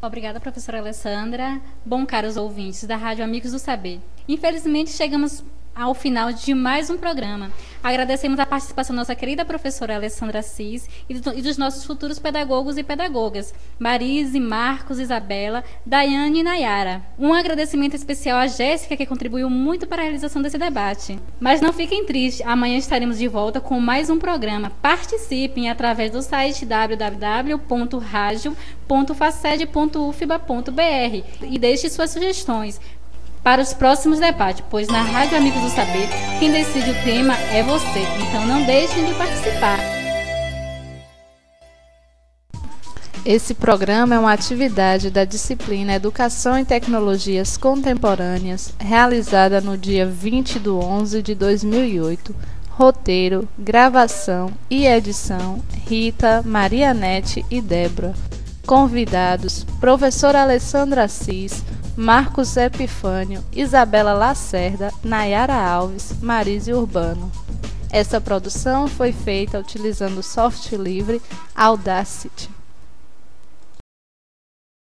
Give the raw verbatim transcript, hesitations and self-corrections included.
Obrigada, professora Alessandra. Bom, caros ouvintes da Rádio Amigos do Saber, infelizmente chegamos ao final de mais um programa. Agradecemos a participação da nossa querida professora Alessandra Assis e, do, e dos nossos futuros pedagogos e pedagogas, Marise, Marcos, Isabela, Daiane e Nayara. Um agradecimento especial à Jéssica, que contribuiu muito para a realização desse debate. Mas não fiquem tristes, amanhã estaremos de volta com mais um programa. Participem através do site w w w ponto radio ponto faced ponto u f b a ponto b r e deixe suas sugestões para os próximos debates, pois na Rádio Amigos do Saber, quem decide o tema é você. Então não deixem de participar. Esse programa é uma atividade da disciplina Educação em Tecnologias Contemporâneas, realizada no dia vinte de onze de dois mil e oito. Roteiro, gravação e edição, Rita, Marianete e Débora. Convidados, professora Alessandra Assis, Marcos Epifânio, Isabela Lacerda, Nayara Alves, Marise Urbano. Essa produção foi feita utilizando o software livre Audacity.